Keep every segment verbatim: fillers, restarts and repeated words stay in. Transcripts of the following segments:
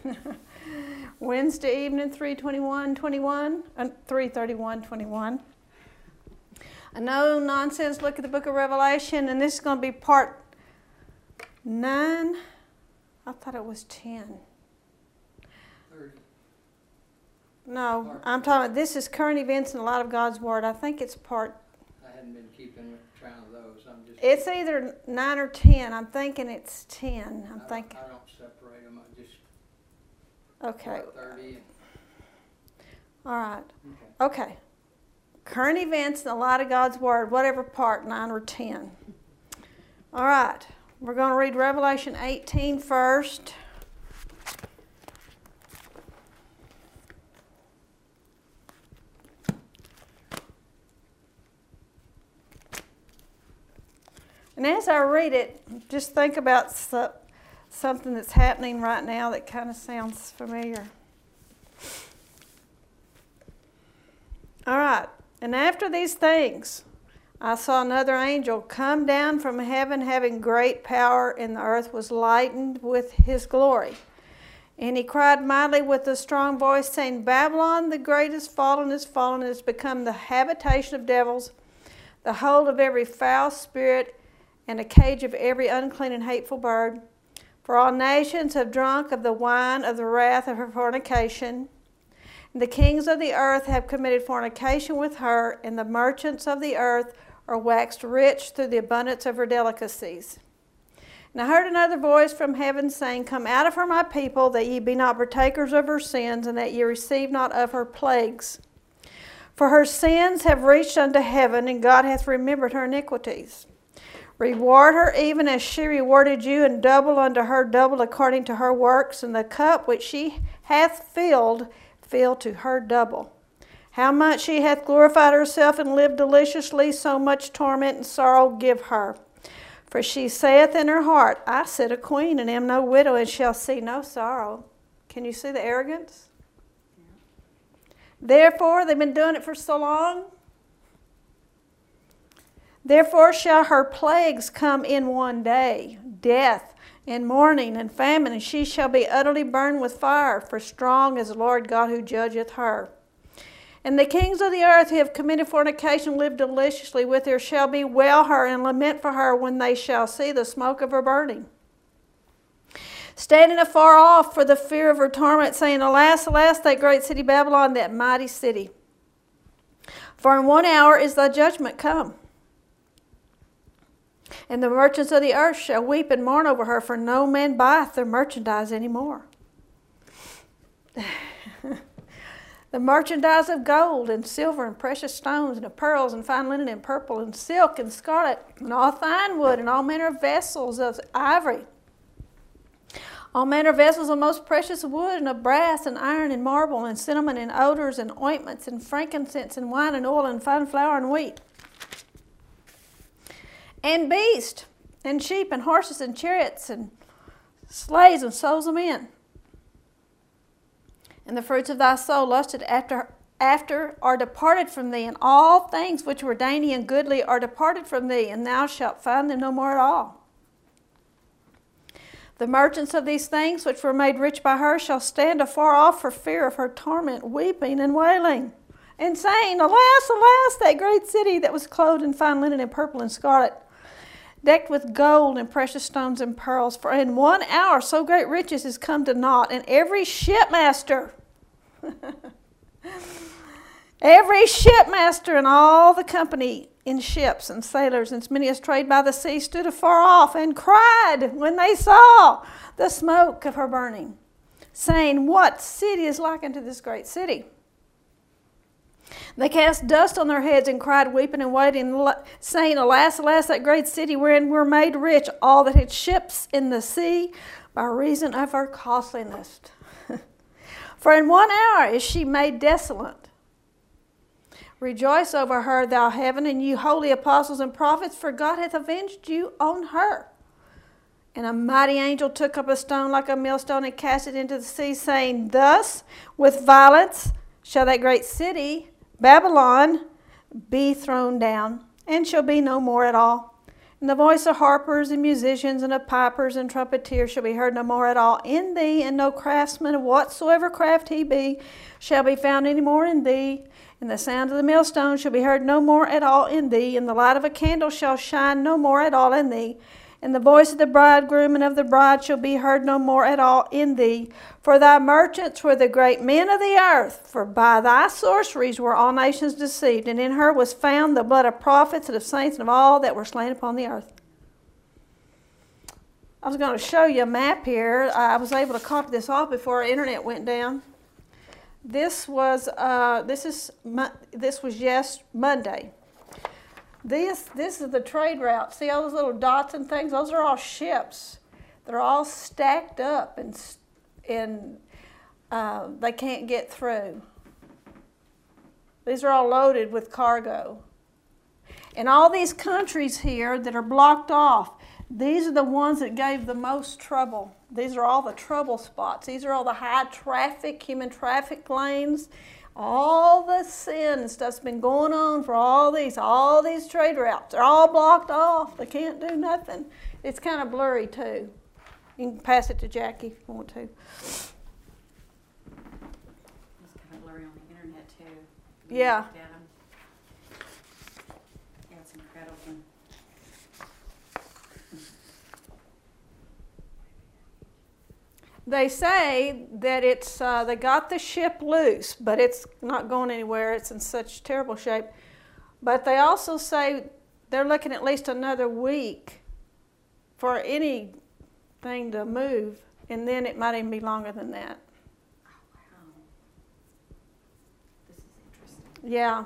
Wednesday evening, three twenty-one twenty-one, uh, three thirty-one twenty-one. A no nonsense look at the book of Revelation, and this is going to be part nine. I thought it was ten. thirty. No, Part I'm talking about this is current events and a lot of God's Word. I think it's part. I hadn't been keeping track of those. I'm just. It's either nine or ten. I'm thinking it's ten. I'm I thinking. Don't, I don't separate them. I just. Okay. Part thirty. All right. Okay. Okay. Current events and a lot of God's Word, whatever part, nine or ten. All right. We're going to read Revelation eighteen first. And as I read it, just think about so, something that's happening right now that kind of sounds familiar. All right. And after these things, I saw another angel come down from heaven having great power, and the earth was lightened with his glory. And he cried mightily with a strong voice, saying, Babylon the great is fallen, is fallen, and has become the habitation of devils, the hold of every foul spirit, and a cage of every unclean and hateful bird. For all nations have drunk of the wine of the wrath of her fornication. And the kings of the earth have committed fornication with her, and the merchants of the earth are waxed rich through the abundance of her delicacies. And I heard another voice from heaven saying, Come out of her, my people, that ye be not partakers of her sins, and that ye receive not of her plagues. For her sins have reached unto heaven, and God hath remembered her iniquities. Reward her even as she rewarded you, and double unto her double according to her works, and the cup which she hath filled, fill to her double. How much she hath glorified herself and lived deliciously, so much torment and sorrow give her. For she saith in her heart, I sit a queen, and am no widow, and shall see no sorrow. Can you see the arrogance? Yeah. Therefore, they've been doing it for so long. Therefore shall her plagues come in one day, death, and mourning, and famine, and she shall be utterly burned with fire, for strong is the Lord God who judgeth her. And the kings of the earth who have committed fornication live deliciously with her shall bewail her and lament for her when they shall see the smoke of her burning. Standing afar off for the fear of her torment, saying, Alas, alas, that great city Babylon, that mighty city. For in one hour is thy judgment come. And the merchants of the earth shall weep and mourn over her, for no man buyeth their merchandise any more. The merchandise of gold and silver and precious stones and of pearls and fine linen and purple and silk and scarlet and all fine wood and all manner of vessels of ivory. All manner of vessels of most precious wood and of brass and iron and marble and cinnamon and odors and ointments and frankincense and wine and oil and fine flour and wheat. And beast and sheep and horses and chariots and sleighs and souls of men. And the fruits of thy soul lusted after, after are departed from thee, and all things which were dainty and goodly are departed from thee, and thou shalt find them no more at all. The merchants of these things which were made rich by her shall stand afar off for fear of her torment, weeping and wailing, and saying, Alas, alas, that great city that was clothed in fine linen and purple and scarlet, decked with gold and precious stones and pearls. For in one hour so great riches is come to naught, and every shipmaster, every shipmaster and all the company in ships and sailors, and as many as trade by the sea, stood afar off and cried when they saw the smoke of her burning, saying, What city is like unto this great city? They cast dust on their heads and cried, weeping and waiting, saying, Alas, alas, that great city wherein were made rich all that had ships in the sea by reason of her costliness. For in one hour is she made desolate. Rejoice over her, thou heaven, and you holy apostles and prophets, for God hath avenged you on her. And a mighty angel took up a stone like a millstone and cast it into the sea, saying, Thus with violence shall that great city, Babylon, be thrown down, and shall be no more at all. And the voice of harpers and musicians and of pipers and trumpeters shall be heard no more at all in thee, and no craftsman of whatsoever craft he be shall be found any more in thee. And the sound of the millstone shall be heard no more at all in thee, and the light of a candle shall shine no more at all in thee. And the voice of the bridegroom and of the bride shall be heard no more at all in thee. For thy merchants were the great men of the earth, for by thy sorceries were all nations deceived, and in her was found the blood of prophets and of saints and of all that were slain upon the earth. I was going to show you a map here. I was able to copy this off before our internet went down. This was uh, this is this was yes Monday. This, this is the trade route. See all those little dots and things? Those are all ships. They're all stacked up, and, and uh, they can't get through. These are all loaded with cargo. And all these countries here that are blocked off, these are the ones that gave the most trouble. These are all the trouble spots. These are all the high traffic, human traffic lanes. All the sin and stuff's been going on for all these, all these trade routes. They're all blocked off. They can't do nothing. It's kind of blurry too. You can pass it to Jackie if you want to. It's kind of blurry on the internet too. Yeah. Yeah, it's incredible. They say that it's uh, they got the ship loose, but it's not going anywhere. It's in such terrible shape. But they also say they're looking at least another week for anything to move, and then it might even be longer than that. Oh, wow. This is interesting. Yeah.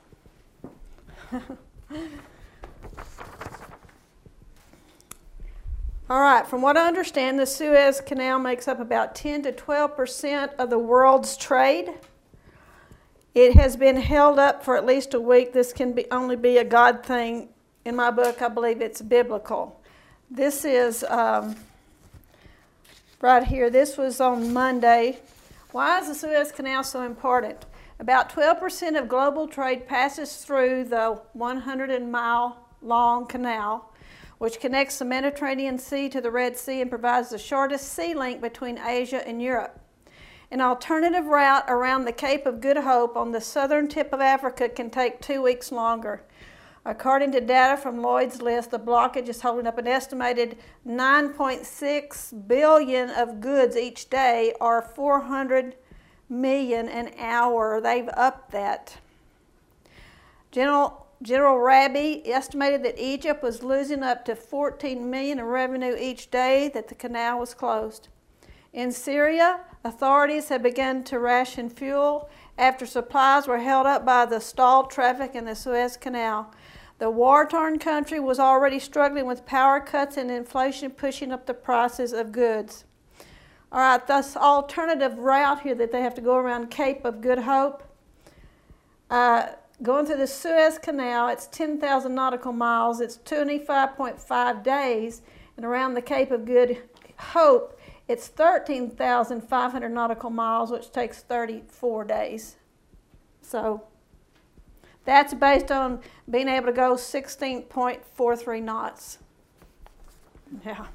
All right, from what I understand, the Suez Canal makes up about ten to twelve percent of the world's trade. It has been held up for at least a week. This can be only be a God thing. In my book, I believe it's biblical. This is um, right here. This was on Monday. Why is the Suez Canal so important? About twelve percent of global trade passes through the one hundred mile long canal, which connects the Mediterranean Sea to the Red Sea and provides the shortest sea link between Asia and Europe. An alternative route around the Cape of Good Hope on the southern tip of Africa can take two weeks longer. According to data from Lloyd's List, the blockage is holding up an estimated nine point six billion of goods each day, or four hundred million an hour. They've upped that. General General Rabi estimated that Egypt was losing up to fourteen million in revenue each day that the canal was closed. In Syria, authorities have begun to ration fuel after supplies were held up by the stalled traffic in the Suez Canal. The war-torn country was already struggling with power cuts and inflation pushing up the prices of goods. All right, this alternative route here that they have to go around Cape of Good Hope, uh, going through the Suez Canal, it's ten thousand nautical miles, it's twenty-five point five days, and around the Cape of Good Hope, it's thirteen thousand five hundred nautical miles, which takes thirty-four days. So that's based on being able to go sixteen point four three knots. Yeah.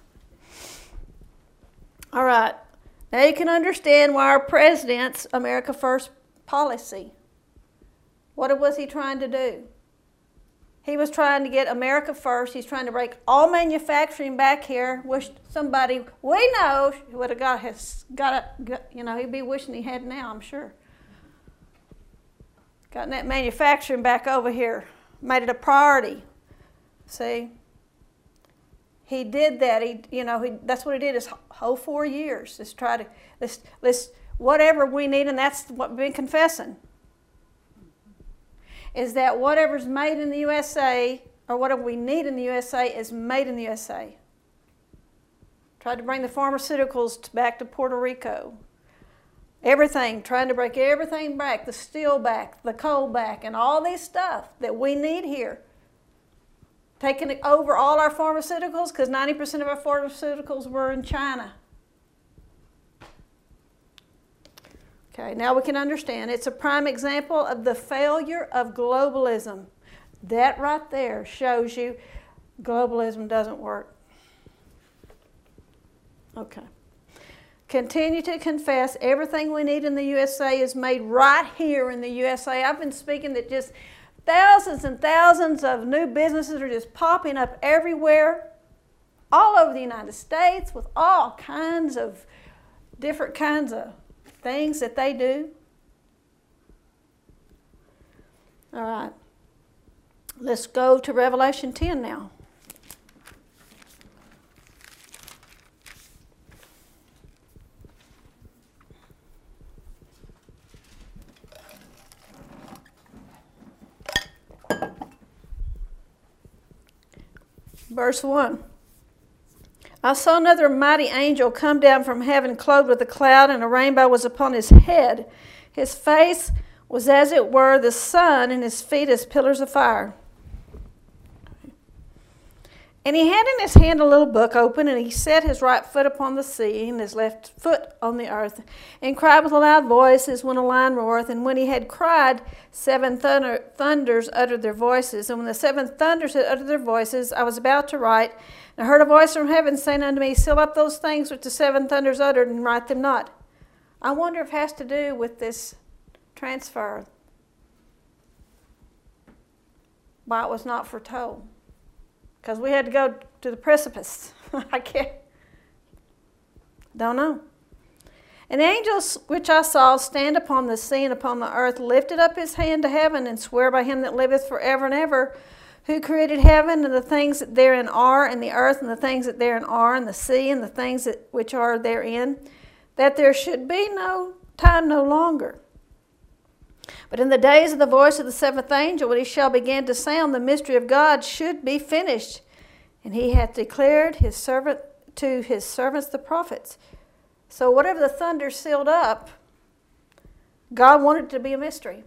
All right. Now you can understand why our president's America First policy. What was he trying to do? He was trying to get America first. He's trying to break all manufacturing back here. Wish somebody we know would have got his got it. You know, he'd be wishing he had now, I'm sure. Gotten that manufacturing back over here, made it a priority. See, he did that. He, you know, he that's what he did his whole four years. Just try to let's let's whatever we need, and that's what we've been confessing. Is that whatever's made in the U S A, or whatever we need in the U S A, is made in the U S A. Tried to bring the pharmaceuticals back to Puerto Rico. Everything, trying to break everything back, the steel back, the coal back, and all this stuff that we need here. Taking over all our pharmaceuticals, because ninety percent of our pharmaceuticals were in China. Okay, now we can understand. It's a prime example of the failure of globalism. That right there shows you Globalism doesn't work. Okay. Continue to confess everything we need in the U S A is made right here in the U S A. I've been speaking that just thousands and thousands of new businesses are just popping up everywhere, all over the United States, with all kinds of different kinds of things that they do. All right. Let's go to Revelation ten now. Verse one. I saw another mighty angel come down from heaven, clothed with a cloud, and a rainbow was upon his head. His face was as it were the sun, and his feet as pillars of fire. And he had in his hand a little book open, and he set his right foot upon the sea, and his left foot on the earth, and cried with a loud voice as when a lion roareth. And when he had cried, seven thunder, thunders uttered their voices. And when the seven thunders had uttered their voices, I was about to write, and I heard a voice from heaven saying unto me, Seal up those things which the seven thunders uttered, and write them not. I wonder if it has to do with this transfer. Why it was not foretold. Because we had to go to the precipice. I can't. Don't know. And the angel which I saw stand upon the sea and upon the earth lifted up his hand to heaven and sware by him that liveth forever and ever, who created heaven and the things that therein are, and the earth and the things that therein are, and the sea and the things that which are therein, that there should be no time no longer. But in the days of the voice of the seventh angel, when he shall begin to sound, the mystery of God should be finished. And he hath declared his servant to his servants the prophets. So whatever the thunder sealed up, God wanted it to be a mystery.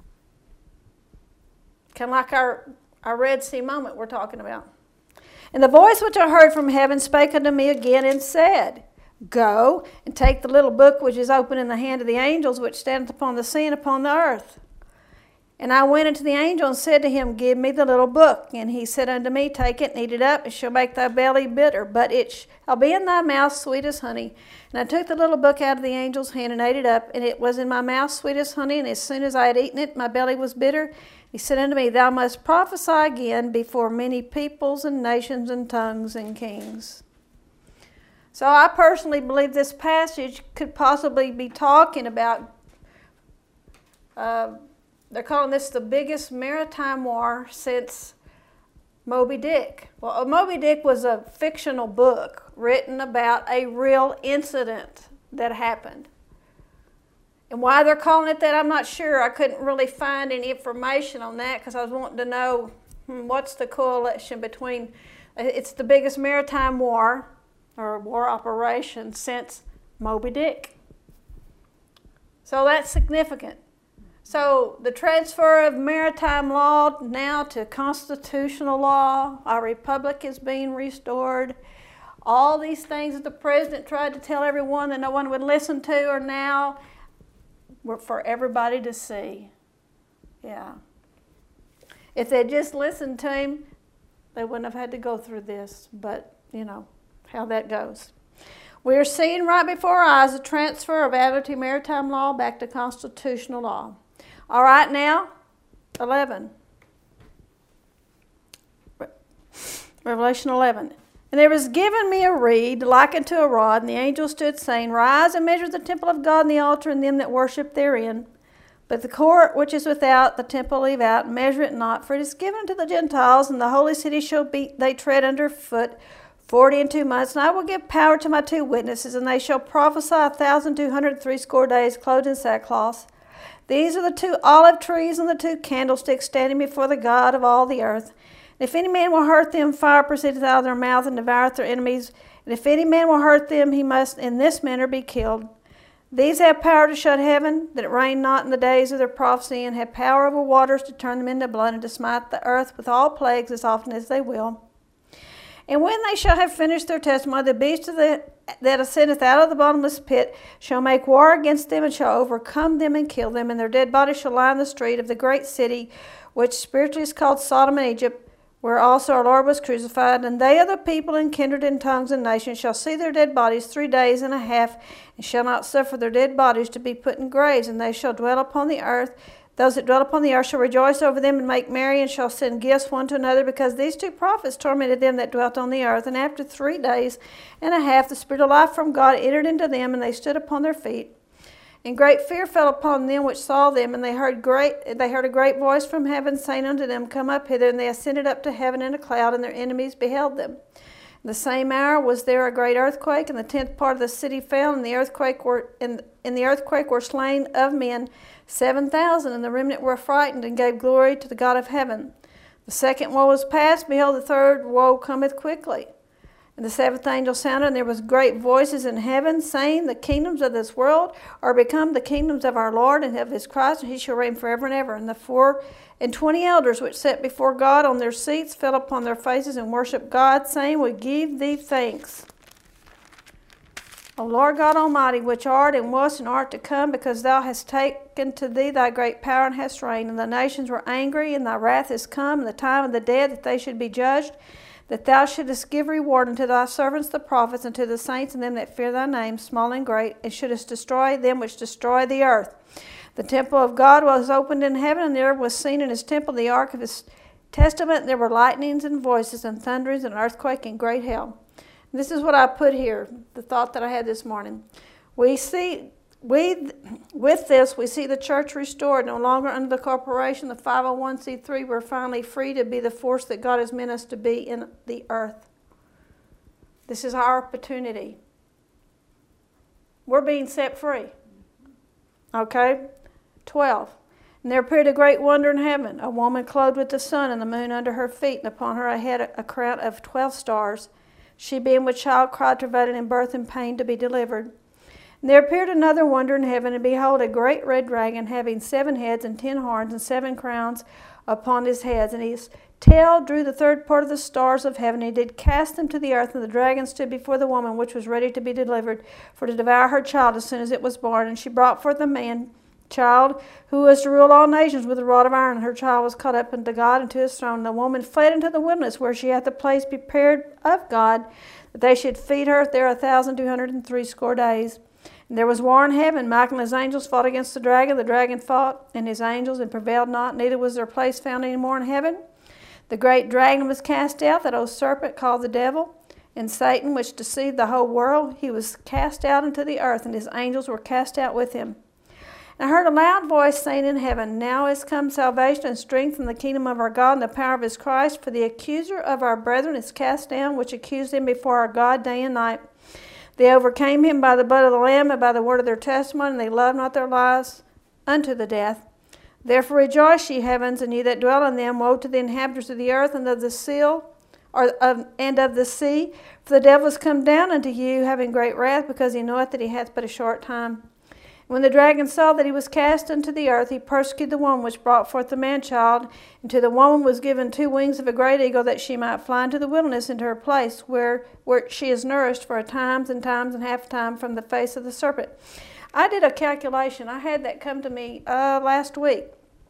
Kind of like our, our Red Sea moment we're talking about. And the voice which I heard from heaven spake unto me again and said, Go and take the little book which is open in the hand of the angels which standeth upon the sea and upon the earth. And I went unto the angel and said to him, Give me the little book. And he said unto me, Take it and eat it up, it shall make thy belly bitter, but it shall be in thy mouth sweet as honey. And I took the little book out of the angel's hand and ate it up, and it was in my mouth sweet as honey. And as soon as I had eaten it, my belly was bitter. He said unto me, Thou must prophesy again before many peoples and nations and tongues and kings. So I personally believe this passage could possibly be talking about, uh, they're calling this the biggest maritime war since Moby Dick. Well, Moby Dick was a fictional book written about a real incident that happened. And why they're calling it that, I'm not sure. I couldn't really find any information on that because I was wanting to know hmm, what's the correlation between, it's the biggest maritime war or war operation since Moby Dick. So that's significant. So the transfer of maritime law now to constitutional law, our republic is being restored. All these things that the president tried to tell everyone that no one would listen to are now for everybody to see. Yeah. If they'd just listened to him, they wouldn't have had to go through this. But, you know, how that goes. We are seeing right before our eyes the transfer of admiralty maritime law back to constitutional law. All right, now, eleven. Revelation eleven. And there was given me a reed like unto a rod, and the angel stood saying, Rise and measure the temple of God and the altar and them that worship therein. But the court which is without the temple leave out, and measure it not, for it is given to the Gentiles, and the holy city shall be they tread under foot forty and two months. And I will give power to my two witnesses, and they shall prophesy a thousand two hundred and threescore days, clothed in sackcloth. These are the two olive trees and the two candlesticks standing before the God of all the earth. And if any man will hurt them, fire proceedeth out of their mouth and devoureth their enemies. And if any man will hurt them, he must in this manner be killed. These have power to shut heaven, that it rain not in the days of their prophecy, and have power over waters to turn them into blood, and to smite the earth with all plagues as often as they will. And when they shall have finished their testimony, the beast of the, that ascendeth out of the bottomless pit shall make war against them, and shall overcome them and kill them, and their dead bodies shall lie in the street of the great city, which spiritually is called Sodom and Egypt, where also our Lord was crucified, and they of the people and kindred and tongues and nations shall see their dead bodies three days and a half, and shall not suffer their dead bodies to be put in graves, and they shall dwell upon the earth. Those that dwell upon the earth shall rejoice over them and make merry, and shall send gifts one to another, because these two prophets tormented them that dwelt on the earth. And after three days and a half the Spirit of life from God entered into them, and they stood upon their feet. And great fear fell upon them which saw them, and they heard great they heard a great voice from heaven saying unto them, Come up hither. And they ascended up to heaven in a cloud, and their enemies beheld them. In the same hour was there a great earthquake, and the tenth part of the city fell, and the earthquake were in, in the earthquake were slain of men seven thousand, and the remnant were frightened, and gave glory to the God of heaven. The second woe was past, behold, the third woe cometh quickly. And the seventh angel sounded, and there was great voices in heaven, saying, The kingdoms of this world are become the kingdoms of our Lord and of his Christ, and he shall reign forever and ever. And the four and twenty elders which sat before God on their seats fell upon their faces and worshipped God, saying, We give thee thanks, O Lord God Almighty, which art and wast and art to come, because thou hast taken to thee thy great power and hast reigned. And the nations were angry, and thy wrath is come, and the time of the dead, that they should be judged, that thou shouldest give reward unto thy servants the prophets, and to the saints and them that fear thy name, small and great, and shouldest destroy them which destroy the earth. The temple of God was opened in heaven, and there was seen in his temple the ark of his testament. There were lightnings and voices and thunderings and earthquake and great hail. And this is what I put here, the thought that I had this morning. We see, we with this, we see the church restored, no longer under the corporation, the five oh one c three. We're finally free to be the force that God has meant us to be in the earth. This is our opportunity. We're being set free. Okay? twelve. And there appeared a great wonder in heaven, a woman clothed with the sun and the moon under her feet, and upon her head a crown of twelve stars. She being with child cried, travailing in birth and pain to be delivered. And there appeared another wonder in heaven, and behold, a great red dragon, having seven heads and ten horns and seven crowns upon his heads. And his tail drew the third part of the stars of heaven, and he did cast them to the earth. And the dragon stood before the woman, which was ready to be delivered, for to devour her child as soon as it was born. And she brought forth a man child, who was to rule all nations with a rod of iron. And her child was caught up unto God and to his throne. And the woman fled into the wilderness, where she hath a place prepared of God, that they should feed her there a thousand two hundred and threescore days. And there was war in heaven. Michael and his angels fought against the dragon. The dragon fought and his angels, and prevailed not. Neither was their place found any more in heaven. The great dragon was cast out, that old serpent called the devil, and Satan, which deceived the whole world. He was cast out into the earth, and his angels were cast out with him. And I heard a loud voice saying in heaven, Now is come salvation and strength in the kingdom of our God and the power of his Christ. For the accuser of our brethren is cast down, which accused them before our God day and night. They overcame him by the blood of the Lamb and by the word of their testimony, and they loved not their lives unto the death. Therefore rejoice, ye heavens, and ye that dwell in them. Woe to the inhabitants of the earth and of the seal, or of, and of the sea. For the devil is come down unto you, having great wrath, because he knoweth that he hath but a short time. When the dragon saw that he was cast into the earth, he persecuted the woman which brought forth the man-child. And to the woman was given two wings of a great eagle, that she might fly into the wilderness, into her place, where, where she is nourished for a times and times and half a time from the face of the serpent. I did a calculation. I had that come to me uh, last week.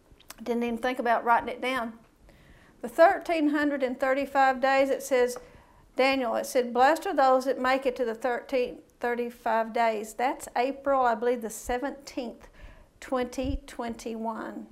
I didn't even think about writing it down. The one thousand three hundred thirty-five days, it says, Daniel, it said, Blessed are those that make it to the thirteen thirty-five days. That's April, I believe, the seventeenth, twenty twenty-one.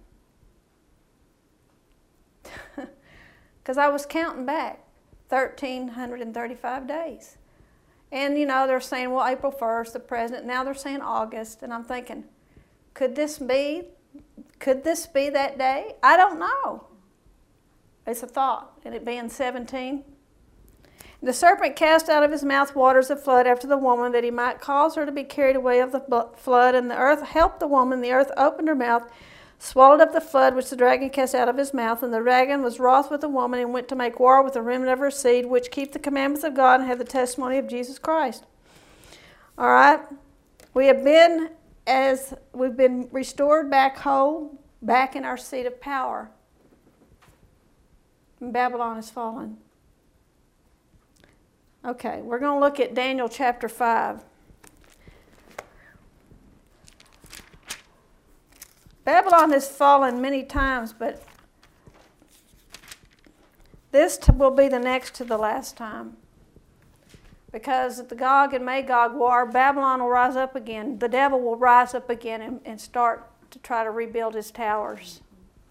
Because I was counting back one thousand three hundred thirty-five days. And, you know, they're saying, well, April first, the president. Now they're saying August. And I'm thinking, could this be, could this be that day? I don't know. It's a thought. And it being seventeen. The serpent cast out of his mouth waters of flood after the woman, that he might cause her to be carried away of the flood. And the earth helped the woman. The earth opened her mouth, swallowed up the flood which the dragon cast out of his mouth. And the dragon was wroth with the woman, and went to make war with the remnant of her seed, which keep the commandments of God and have the testimony of Jesus Christ. All right? We have been, as we've been restored back whole, back in our seat of power. And Babylon has fallen. Okay, we're going to look at Daniel chapter five. Babylon has fallen many times, but this t- will be the next to the last time. Because at the Gog and Magog war, Babylon will rise up again. The devil will rise up again and, and start to try to rebuild his towers.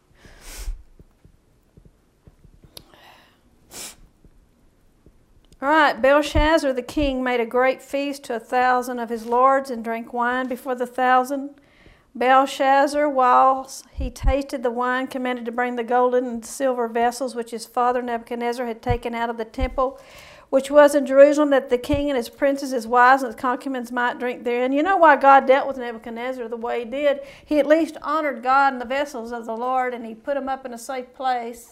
All right, Belshazzar the king made a great feast to a thousand of his lords and drank wine before the thousand. Belshazzar, while he tasted the wine, commanded to bring the golden and silver vessels which his father Nebuchadnezzar had taken out of the temple, which was in Jerusalem, that the king and his princes, his wives, and his concubines might drink therein. You know why God dealt with Nebuchadnezzar the way he did? He at least honored God and the vessels of the Lord, and he put them up in a safe place.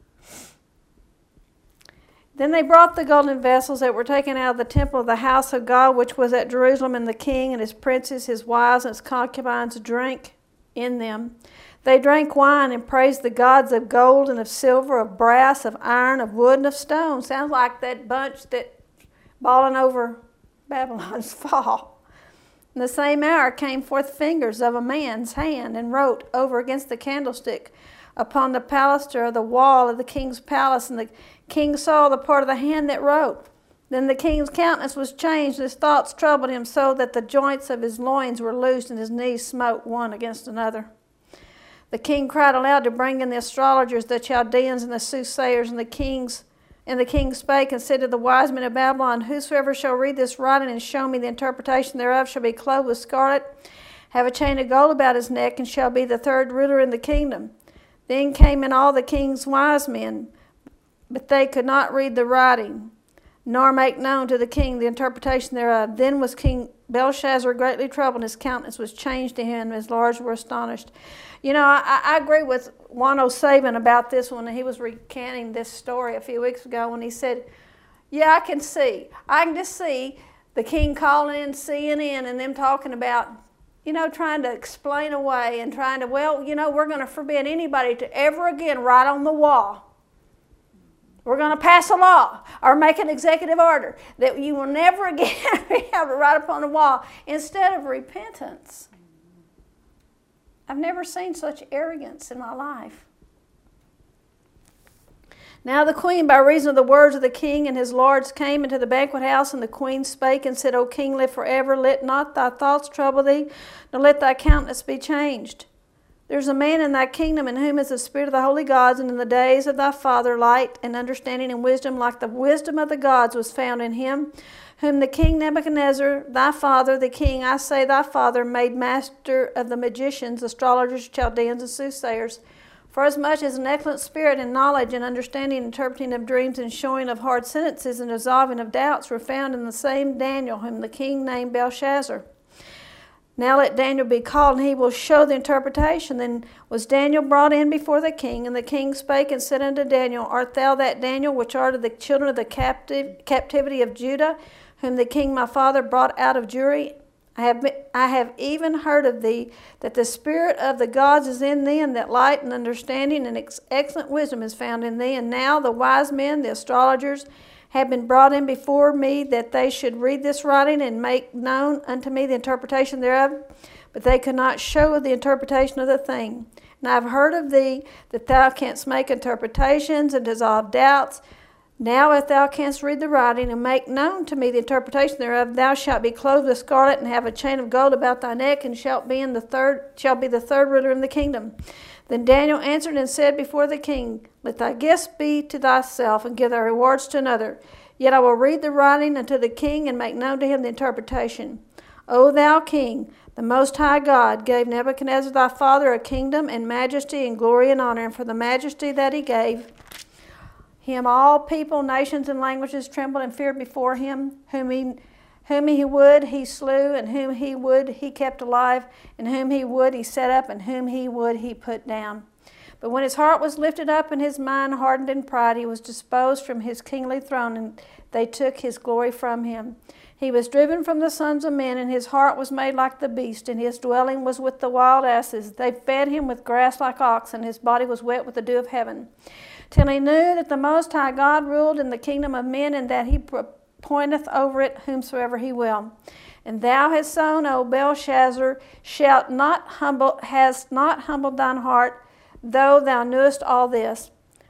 Then they brought the golden vessels that were taken out of the temple of the house of God, which was at Jerusalem, and the king and his princes, his wives, and his concubines drank in them. They drank wine and praised the gods of gold and of silver, of brass, of iron, of wood, and of stone. Sounds like that bunch that balling over Babylon's fall. In the same hour came forth fingers of a man's hand and wrote over against the candlestick upon the baluster of the wall of the king's palace. And the king saw the part of the hand that wrote. Then the king's countenance was changed, and his thoughts troubled him, so that the joints of his loins were loosed, and his knees smote one against another. The king cried aloud to bring in the astrologers, the Chaldeans, and the soothsayers, and the kings. And the king spake and said to the wise men of Babylon, Whosoever shall read this writing and show me the interpretation thereof shall be clothed with scarlet, have a chain of gold about his neck, and shall be the third ruler in the kingdom. Then came in all the king's wise men, but they could not read the writing, nor make known to the king the interpretation thereof. Then was King Belshazzar greatly troubled, and his countenance was changed to him, and his lords were astonished. You know, I, I agree with Juan O'Savin about this when he was recanting this story a few weeks ago, when he said, yeah, I can see. I can just see the king calling in C N N and them talking about, you know, trying to explain away and trying to, well, you know, we're going to forbid anybody to ever again write on the wall. We're going to pass a law or make an executive order that you will never again be able to write upon the wall instead of repentance. I've never seen such arrogance in my life. Now the queen, by reason of the words of the king and his lords, came into the banquet house, and the queen spake and said, O king, live forever. Let not thy thoughts trouble thee, nor let thy countenance be changed. There is a man in thy kingdom in whom is the spirit of the holy gods, and in the days of thy father light and understanding and wisdom, like the wisdom of the gods, was found in him, whom the king Nebuchadnezzar, thy father, the king, I say thy father, made master of the magicians, astrologers, Chaldeans, and soothsayers. For as much as an excellent spirit and knowledge and understanding, interpreting of dreams, and showing of hard sentences, and resolving of doubts were found in the same Daniel, whom the king named Belshazzar. Now let Daniel be called, and he will show the interpretation. Then was Daniel brought in before the king, and the king spake and said unto Daniel, Art thou that Daniel which art of the children of the captive, captivity of Judah, whom the king my father brought out of Jewry? I have, been, I have even heard of thee, that the spirit of the gods is in thee, and that light and understanding and ex- excellent wisdom is found in thee. And now the wise men, the astrologers, have been brought in before me, that they should read this writing and make known unto me the interpretation thereof. But they could not show the interpretation of the thing. And I have heard of thee, that thou canst make interpretations and dissolve doubts. Now if thou canst read the writing and make known to me the interpretation thereof, thou shalt be clothed with scarlet and have a chain of gold about thy neck, and shalt be in the third shall be the third ruler in the kingdom. Then Daniel answered and said before the king, Let thy gifts be to thyself, and give thy rewards to another. Yet I will read the writing unto the king, and make known to him the interpretation. O thou king, the Most High God gave Nebuchadnezzar thy father a kingdom and majesty and glory and honor, and for the majesty that he gave him all people, nations, and languages trembled and feared before him, whom he Whom he would he slew, and whom he would he kept alive, and whom he would he set up, and whom he would he put down. But when his heart was lifted up and his mind hardened in pride, he was disposed from his kingly throne, and they took his glory from him. He was driven from the sons of men, and his heart was made like the beast, and his dwelling was with the wild asses. They fed him with grass like oxen, his body was wet with the dew of heaven, till he knew that the Most High God ruled in the kingdom of men, and that he appointeth over it whomsoever he will. And thou hast sown, O Belshazzar, shalt not humble, hast not humbled thine heart, though thou knewest all this.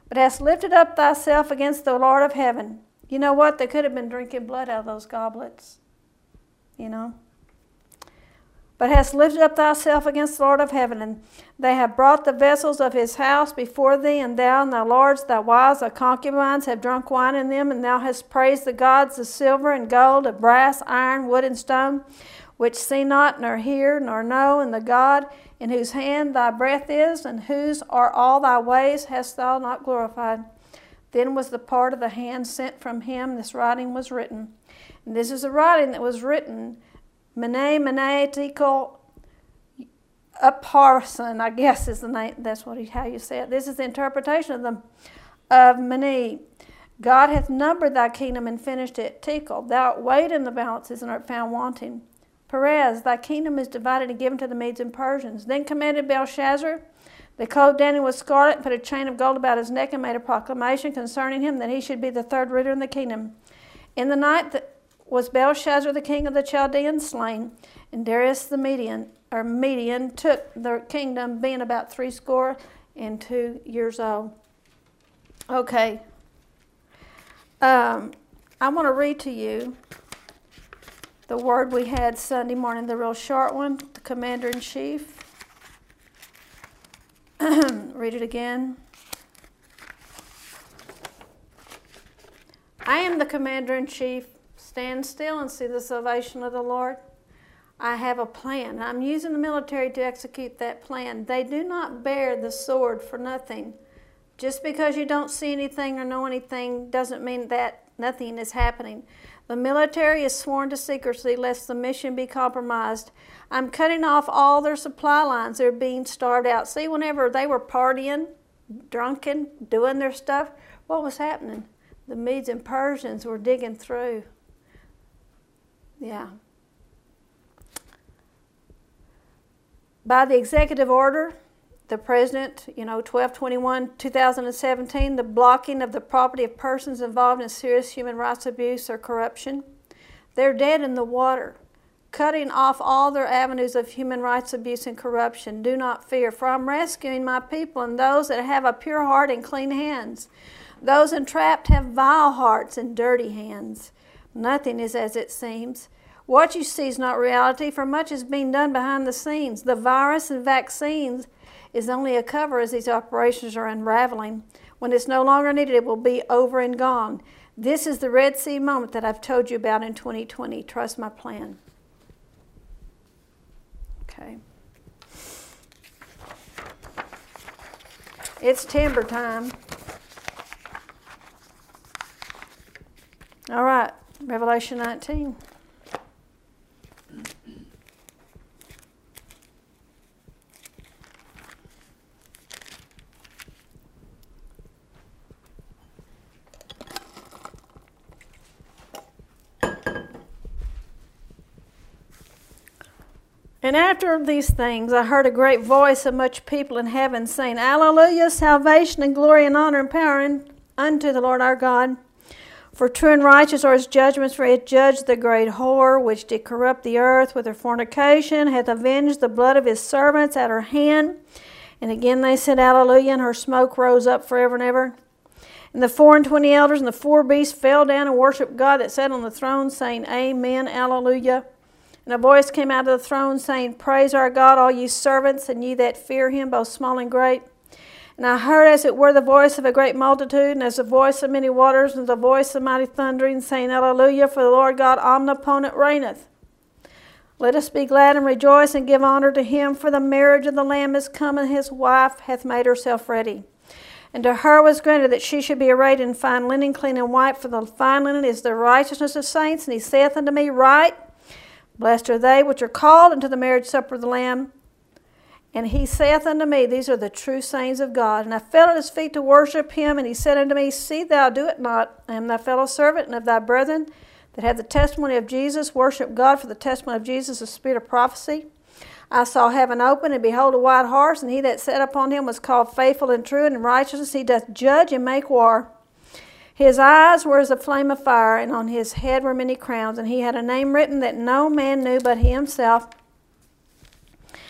but hast lifted up thyself against the Lord of heaven. You know what? They could have been drinking blood out of those goblets. You know. But hast lifted up thyself against the Lord of heaven, and they have brought the vessels of his house before thee, and thou and thy lords, thy wives, thy concubines have drunk wine in them, and thou hast praised the gods of silver and gold, of brass, iron, wood, and stone, which see not, nor hear, nor know, and the God in whose hand thy breath is, and whose are all thy ways, hast thou not glorified. Then was the part of the hand sent from him, this writing was written. And this is the writing that was written, Mene, Mene, Tekel, Upharsin, I guess is the name, that's what he, how you say it. This is the interpretation of the of Mene. God hath numbered thy kingdom and finished it. Tekel, thou art weighed in the balances and art found wanting. Perez, thy kingdom is divided and given to the Medes and Persians. Then commanded Belshazzar, they clothed Daniel with scarlet, and put a chain of gold about his neck, and made a proclamation concerning him that he should be the third ruler in the kingdom. In the night that was Belshazzar the king of the Chaldeans slain, and Darius the Median, or Median, took the kingdom, being about threescore and two years old. Okay. Um, I want to read to you the word we had Sunday morning, the real short one, the commander-in-chief. Read it again. I am the commander-in-chief. Stand still and see the salvation of the Lord. I have a plan. I'm using the military to execute that plan. They do not bear the sword for nothing. Just because you don't see anything or know anything doesn't mean that nothing is happening. The military is sworn to secrecy lest the mission be compromised. I'm cutting off all their supply lines. They're being starved out. See, whenever they were partying, drunken, doing their stuff, what was happening? The Medes and Persians were digging through. Yeah. By the executive order, the president, you know, twelve twenty-one two thousand seventeen, the blocking of the property of persons involved in serious human rights abuse or corruption. They're dead in the water, cutting off all their avenues of human rights abuse and corruption. Do not fear, for I'm rescuing my people and those that have a pure heart and clean hands. Those entrapped have vile hearts and dirty hands. Nothing is as it seems. What you see is not reality, for much is being done behind the scenes. The virus and vaccines is only a cover as these operations are unraveling. When it's no longer needed, it will be over and gone. This is the Red Sea moment that I've told you about in twenty twenty. Trust my plan. Okay. It's timber time. All right, Revelation nineteen. And after these things I heard a great voice of much people in heaven saying, Alleluia, salvation and glory and honor and power unto the Lord our God. For true and righteous are his judgments, for he hath judged the great whore, which did corrupt the earth with her fornication, hath avenged the blood of his servants at her hand. And again they said, Alleluia, and her smoke rose up forever and ever. And the four and twenty elders and the four beasts fell down and worshipped God that sat on the throne, saying, Amen, Alleluia. And a voice came out of the throne, saying, Praise our God, all ye servants, and ye that fear him, both small and great. And I heard as it were the voice of a great multitude, and as the voice of many waters, and the voice of mighty thundering, saying, Alleluia, for the Lord God omnipotent reigneth. Let us be glad and rejoice, and give honor to him, for the marriage of the Lamb is come, and his wife hath made herself ready. And to her was granted that she should be arrayed in fine linen, clean and white, for the fine linen is the righteousness of saints. And he saith unto me, Write, blessed are they which are called unto the marriage supper of the Lamb. And he saith unto me, These are the true sayings of God. And I fell at his feet to worship him. And he said unto me, See thou do it not. I am thy fellow servant and of thy brethren that have the testimony of Jesus. Worship God, for the testimony of Jesus is the spirit of prophecy. I saw heaven open, and behold a white horse, and he that sat upon him was called Faithful and True, and in righteousness he doth judge and make war. His eyes were as a flame of fire, and on his head were many crowns, and he had a name written that no man knew but he himself.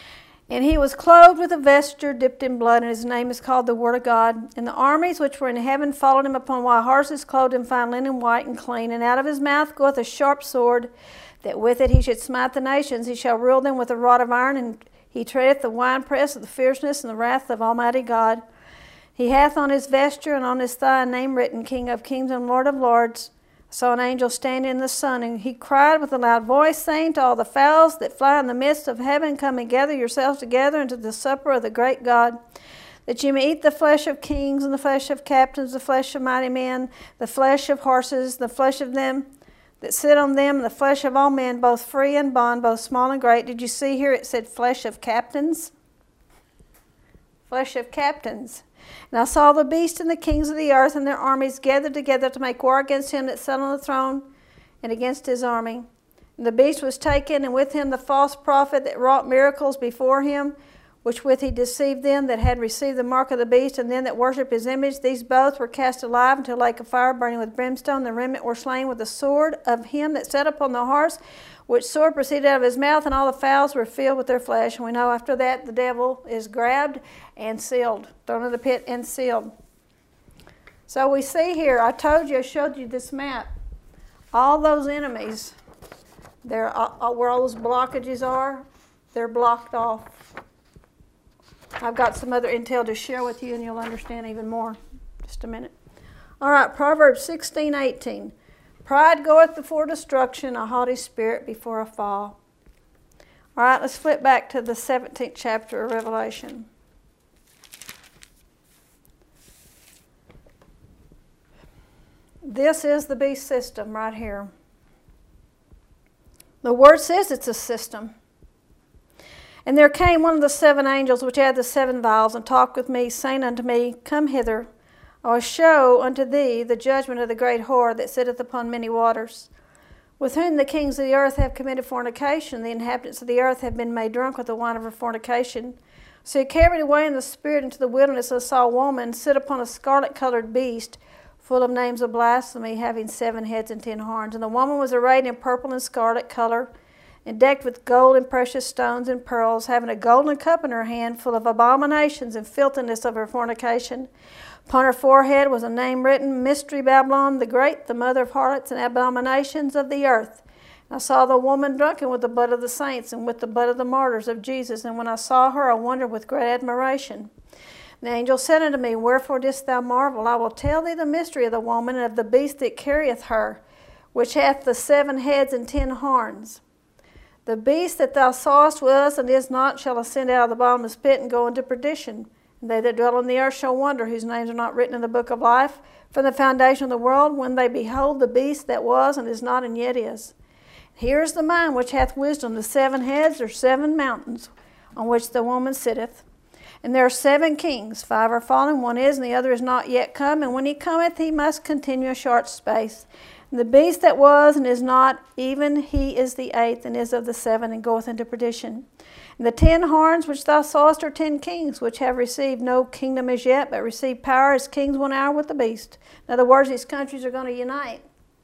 And he was clothed with a vesture dipped in blood, and his name is called the Word of God. And the armies which were in heaven followed him upon white horses, clothed in fine linen, white and clean. And out of his mouth goeth a sharp sword, that with it he should smite the nations. He shall rule them with a rod of iron, and he treadeth the winepress of the fierceness and the wrath of Almighty God. He hath on his vesture and on his thigh a name written, King of kings and Lord of lords. I saw an angel standing in the sun, and he cried with a loud voice, saying to all the fowls that fly in the midst of heaven, Come and gather yourselves together unto the supper of the great God, that ye may eat the flesh of kings, and the flesh of captains, the flesh of mighty men, the flesh of horses, the flesh of them that sit on them, and the flesh of all men, both free and bond, both small and great. Did you see here it said flesh of captains? Flesh of captains. And I saw the beast and the kings of the earth and their armies gathered together to make war against him that sat on the throne and against his army. And the beast was taken, and with him the false prophet that wrought miracles before him, which with he deceived them that had received the mark of the beast, and them that worshipped his image. These both were cast alive into a lake of fire burning with brimstone. The remnant were slain with the sword of him that sat upon the horse, which sword proceeded out of his mouth, and all the fowls were filled with their flesh. And we know after that the devil is grabbed and sealed, thrown in the pit and sealed. So we see here, I told you, I showed you this map. All those enemies, they're, uh, where all those blockages are, they're blocked off. I've got some other intel to share with you, and you'll understand even more. Just a minute. All right, Proverbs sixteen eighteen. Pride goeth before destruction, a haughty spirit before a fall. All right, let's flip back to the seventeenth chapter of Revelation. This is the beast system right here. The word says it's a system. And there came one of the seven angels which had the seven vials, and talked with me, saying unto me, Come hither, I will show unto thee the judgment of the great whore that sitteth upon many waters, with whom the kings of the earth have committed fornication. The inhabitants of the earth have been made drunk with the wine of her fornication. So he carried me away in the spirit into the wilderness, and I saw a woman sit upon a scarlet-colored beast, full of names of blasphemy, having seven heads and ten horns. And the woman was arrayed in purple and scarlet color, and decked with gold and precious stones and pearls, having a golden cup in her hand, full of abominations and filthiness of her fornication. Upon her forehead was a name written, Mystery Babylon the Great, the mother of harlots and abominations of the earth. And I saw the woman drunken with the blood of the saints and with the blood of the martyrs of Jesus. And when I saw her, I wondered with great admiration. The angel said unto me, Wherefore didst thou marvel? I will tell thee the mystery of the woman and of the beast that carrieth her, which hath the seven heads and ten horns. The beast that thou sawest was and is not shall ascend out of the bottomless pit and go into perdition. And they that dwell on the earth shall wonder, whose names are not written in the book of life from the foundation of the world, when they behold the beast that was and is not and yet is. Here is the mind which hath wisdom. The seven heads are seven mountains on which the woman sitteth. And there are seven kings. Five are fallen, one is, and the other is not yet come. And when he cometh, he must continue a short space. And the beast that was and is not, even he is the eighth, and is of the seven, and goeth into perdition. And the ten horns which thou sawest are ten kings, which have received no kingdom as yet, but receive power as kings one hour with the beast. In other words, these countries are going to unite.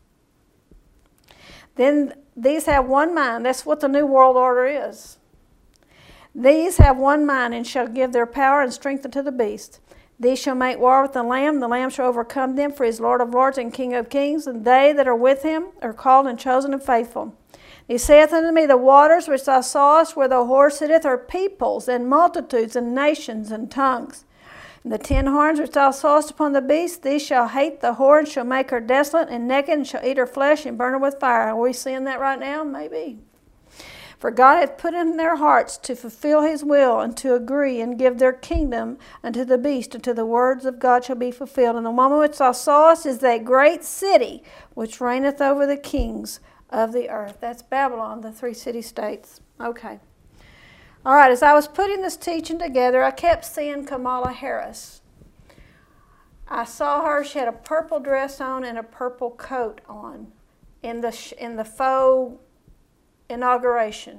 Then these have one mind. That's what the New World Order is. These have one mind, and shall give their power and strength unto the beast. These shall make war with the Lamb. The Lamb shall overcome them, for he is Lord of lords and King of kings. And they that are with him are called and chosen and faithful. He saith unto me, The waters which thou sawest where the whore sitteth are peoples and multitudes and nations and tongues. And the ten horns which thou sawest upon the beast, these shall hate the whore, and shall make her desolate and naked, and shall eat her flesh and burn her with fire. Are we seeing that right now? Maybe. For God hath put in their hearts to fulfill his will, and to agree and give their kingdom unto the beast, until the words of God shall be fulfilled. And the woman which thou sawest is that great city which reigneth over the kings of the earth. That's Babylon, the three city-states. Okay. All right, as I was putting this teaching together, I kept seeing Kamala Harris. I saw her. She had a purple dress on and a purple coat on in the in the faux inauguration.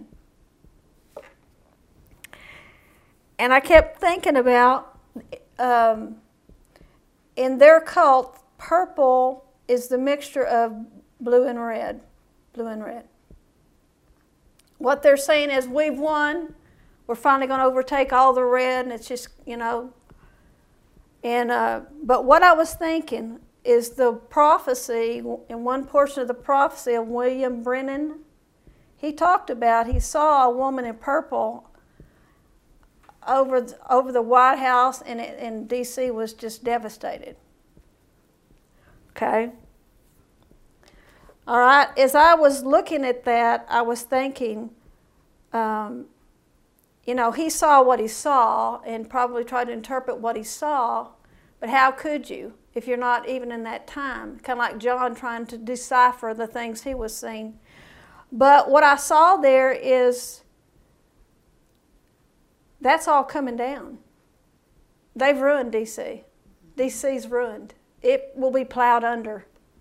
And I kept thinking about, um, in their cult, purple is the mixture of blue and red. Blue and red. What they're saying is, we've won. we're finally going to overtake all the red, and it's just, you know. And uh, but what I was thinking is the prophecy, in one portion of the prophecy of William Brennan, he talked about, he saw a woman in purple over over the White House, and, it, and D C was just devastated. Okay. All right. As I was looking at that, I was thinking, um, you know, he saw what he saw and probably tried to interpret what he saw, but how could you if you're not even in that time? Kind of like John trying to decipher the things he was seeing. But what I saw there is that's all coming down. They've ruined D C. D C's ruined. It will be plowed under.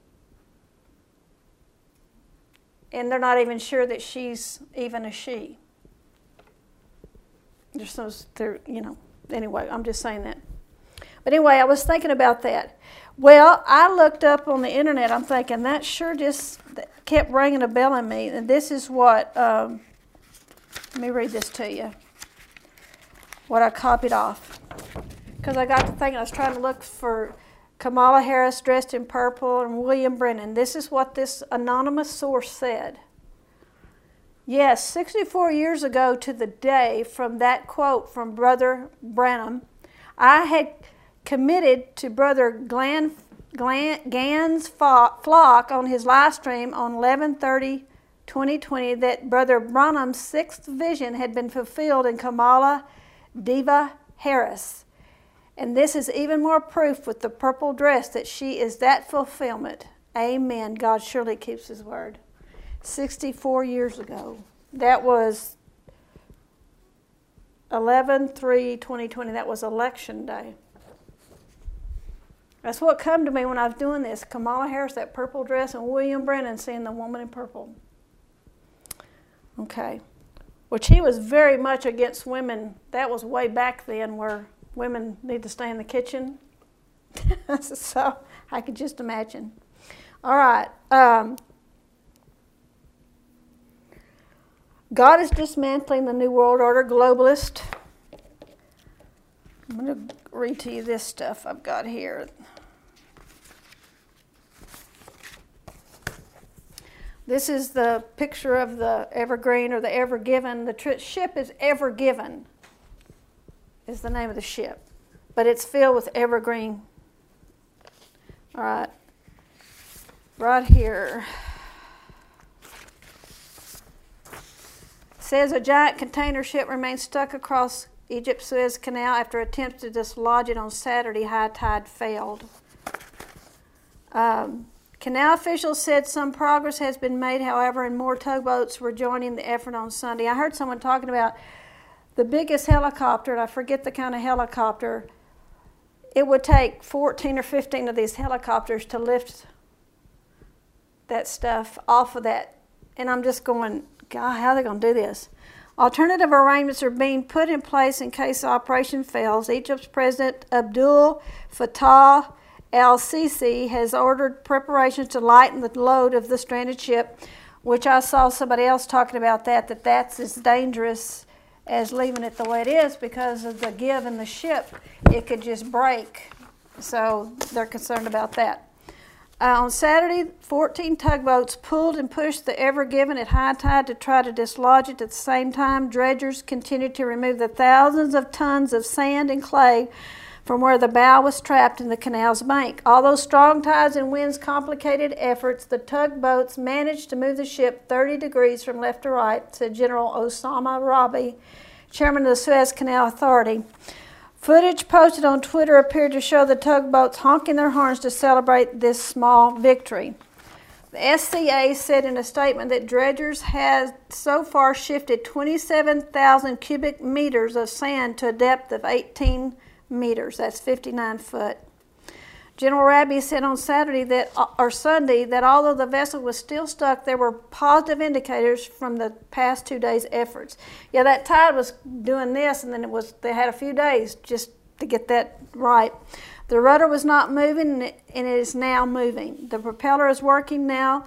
And they're not even sure that she's even a she. There's so, they're, you know, anyway, I'm just saying that. But anyway, I was thinking about that. Well, I looked up on the internet. I'm thinking that sure just kept ringing a bell in me. And this is what, um, let me read this to you, what I copied off. Because I got to thinking, I was trying to look for Kamala Harris dressed in purple and William Brennan. This is what this anonymous source said. Yes, sixty-four years ago to the day from that quote from Brother Branham, I had committed to Brother Glenn, Glenn, Gans Flock on his live stream on eleven thirty twenty twenty that Brother Branham's sixth vision had been fulfilled in Kamala Diva Harris. And this is even more proof with the purple dress that she is that fulfillment. Amen. God surely keeps his word. sixty-four years ago. That was eleven three twenty twenty. That was election day. That's what come to me when I was doing this. Kamala Harris, that purple dress, and William Brennan seeing the woman in purple. Okay. Which he was very much against women. That was way back then where women need to stay in the kitchen. So I could just imagine. All right. Um, God is dismantling the New World Order globalist. I'm going to read to you this stuff I've got here. This is the picture of the Ever Green or the Ever Given. The tri- ship is Ever Given, is the name of the ship. But it's filled with evergreen. All right. Right here. Says a giant container ship remains stuck across Egypt's Suez Canal after attempts to dislodge it on Saturday. High tide failed. Um, canal officials said some progress has been made, however, and more tugboats were joining the effort on Sunday. I heard someone talking about the biggest helicopter, and I forget the kind of helicopter. It would take fourteen or fifteen of these helicopters to lift that stuff off of that. And I'm just going, God, how are they going to do this? Alternative arrangements are being put in place in case the operation fails. Egypt's President Abdul Fattah al-Sisi has ordered preparations to lighten the load of the stranded ship, which I saw somebody else talking about that, that that's as dangerous as leaving it the way it is because of the give in the ship. It could just break. So they're concerned about that. Uh, on Saturday, fourteen tugboats pulled and pushed the Ever Given at high tide to try to dislodge it. At the same time, dredgers continued to remove the thousands of tons of sand and clay from where the bow was trapped in the canal's bank. Although strong tides and winds complicated efforts, the tugboats managed to move the ship thirty degrees from left to right, said General Osama Rabi, chairman of the Suez Canal Authority. Footage posted on Twitter appeared to show the tugboats honking their horns to celebrate this small victory. The S C A said in a statement that dredgers had so far shifted twenty-seven thousand cubic meters of sand to a depth of eighteen meters. That's fifty-nine foot. General Rabi said on Saturday that, or Sunday, that although the vessel was still stuck, there were positive indicators from the past two days' efforts. Yeah, that tide was doing this, and then it was they had a few days just to get that right. The rudder was not moving, and it, and it is now moving. The propeller is working now.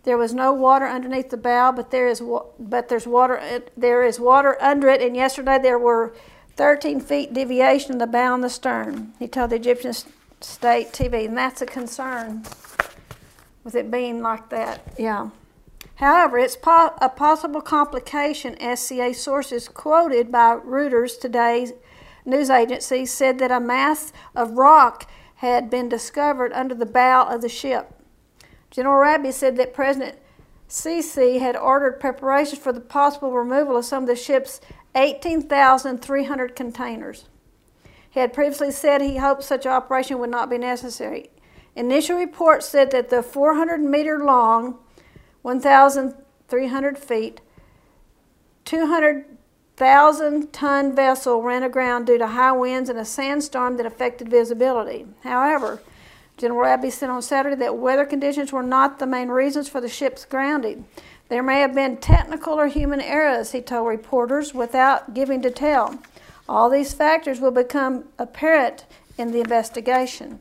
There was no water underneath the bow, but there is but there's water there is water under it. And yesterday there were thirteen feet deviation in the bow and the stern. He told the Egyptian State T V, and that's a concern with it being like that. Yeah. However, it's po- a possible complication. S C A sources quoted by Reuters today's news agency said that a mass of rock had been discovered under the bow of the ship. General Raby said that President Sisi had ordered preparations for the possible removal of some of the ship's eighteen thousand three hundred containers. He had previously said he hoped such an operation would not be necessary. Initial reports said that the four hundred meter long, one thousand three hundred feet, two hundred thousand ton vessel ran aground due to high winds and a sandstorm that affected visibility. However, General Raby said on Saturday that weather conditions were not the main reasons for the ship's grounding. There may have been technical or human errors, he told reporters, without giving detail. All these factors will become apparent in the investigation.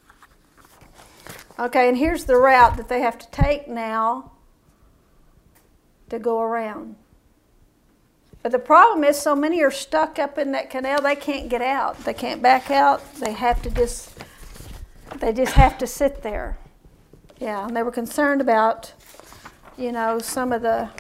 Okay, and here's the route that they have to take now to go around. But the problem is so many are stuck up in that canal, they can't get out. They can't back out. They have to just... They just have to sit there. Yeah, and they were concerned about, you know, some of the...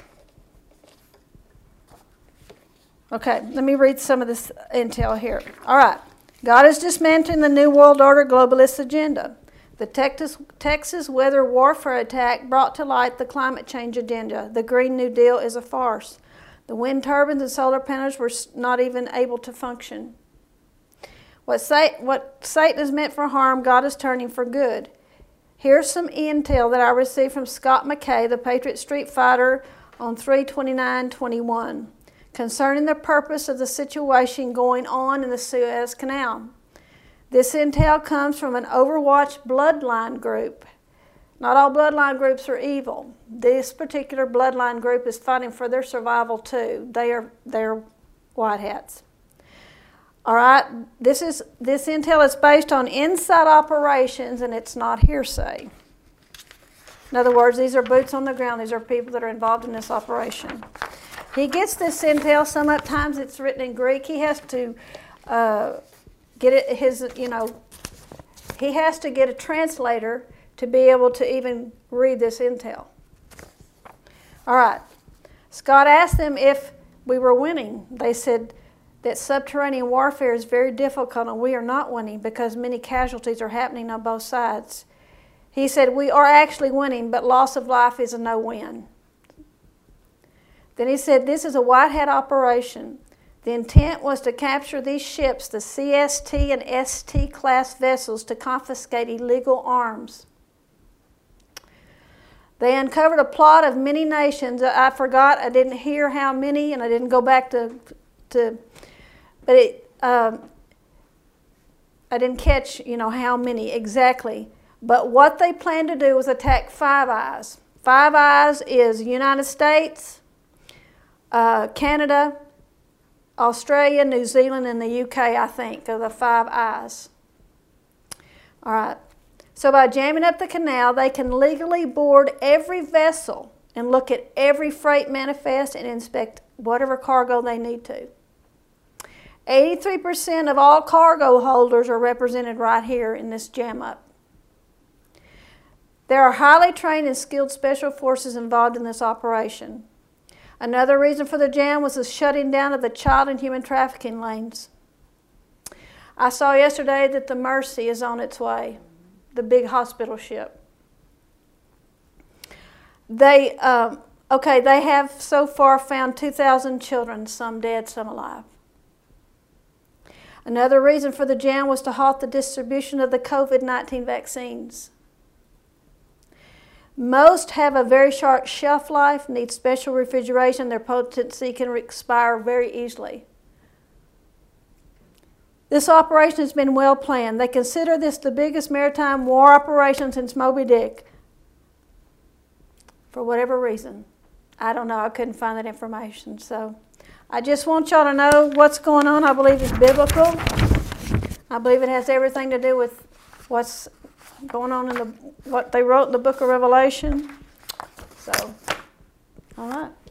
Okay, let me read some of this intel here. All right. God is dismantling the New World Order globalist agenda. The Texas, Texas weather warfare attack brought to light the climate change agenda. The Green New Deal is a farce. The wind turbines and solar panels were not even able to function. What Satan, what Satan is meant for harm, God is turning for good. Here's some intel that I received from Scott McKay, the Patriot Street Fighter, on three twenty-nine twenty-one, concerning the purpose of the situation going on in the Suez Canal. This intel comes from an Overwatch bloodline group. Not all bloodline groups are evil. This particular bloodline group is fighting for their survival too. They are they're white hats. All right, this is this intel is based on inside operations, and it's not hearsay. In other words, these are boots on the ground. These are people that are involved in this operation. He gets this intel. Sometimes it's written in Greek. He has to uh, get it. His you know, he has to get a translator to be able to even read this intel. All right, Scott asked them if we were winning. They said that subterranean warfare is very difficult and we are not winning because many casualties are happening on both sides. He said, we are actually winning, but loss of life is a no-win. Then he said, this is a white hat operation. The intent was to capture these ships, the C S T and S T class vessels, to confiscate illegal arms. They uncovered a plot of many nations. I forgot, I didn't hear how many, and I didn't go back to... to But it, um, I didn't catch, you know, how many exactly. But what they plan to do was attack Five Eyes. Five Eyes is United States, uh, Canada, Australia, New Zealand, and the U K, I think, are the Five Eyes. All right. So by jamming up the canal, they can legally board every vessel and look at every freight manifest and inspect whatever cargo they need to. eighty-three percent of all cargo holders are represented right here in this jam up. There are highly trained and skilled special forces involved in this operation. Another reason for the jam was the shutting down of the child and human trafficking lanes. I saw yesterday that the Mercy is on its way, the big hospital ship. They, um, okay, they have so far found two thousand children, some dead, some alive. Another reason for the jam was to halt the distribution of the COVID nineteen vaccines. Most have a very short shelf life, need special refrigeration. Their potency can expire very easily. This operation has been well planned. They consider this the biggest maritime war operation since Moby Dick. For whatever reason. I don't know. I couldn't find that information. So I just want y'all to know what's going on. I believe it's biblical. I believe it has everything to do with what's going on in the what they wrote in the book of Revelation. So, all right.